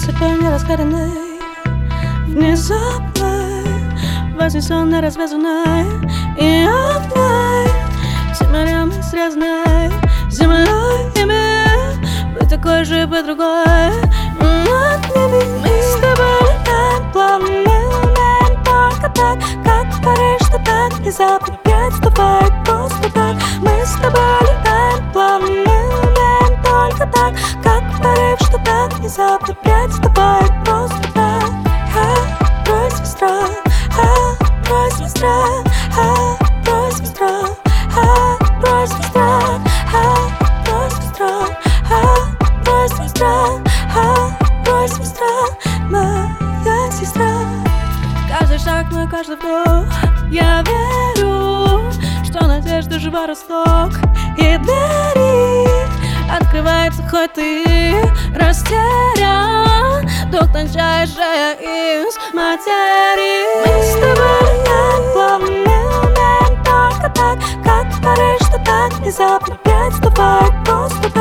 Засыпаю нераскаленный, внезапный, вознесенный, развязанный и огней. Все моря мы срезаны землей и мир. Быть такой же, быть другой. Мы с тобой летаем, плавно мы умеем только так, как Париж, что так внезапно представает просто так. Мы с тобой летаем, плавно мы умеем только так, как Париж, что так внезапно представает просто так. Брось мой страх, брось мой страх, брось мой страх, брось мой страх, брось мой страх, брось мой страх, брось мой страх, моя сестра. Каждый шаг мой, каждый вдох, я верю, что надежда жива, росток и двери открывается, хоть ты растерян. Дух тончайшая из материи. Мы с тобой летаем, плавно мы умеем только так, как Париж, что так внезапно представает просто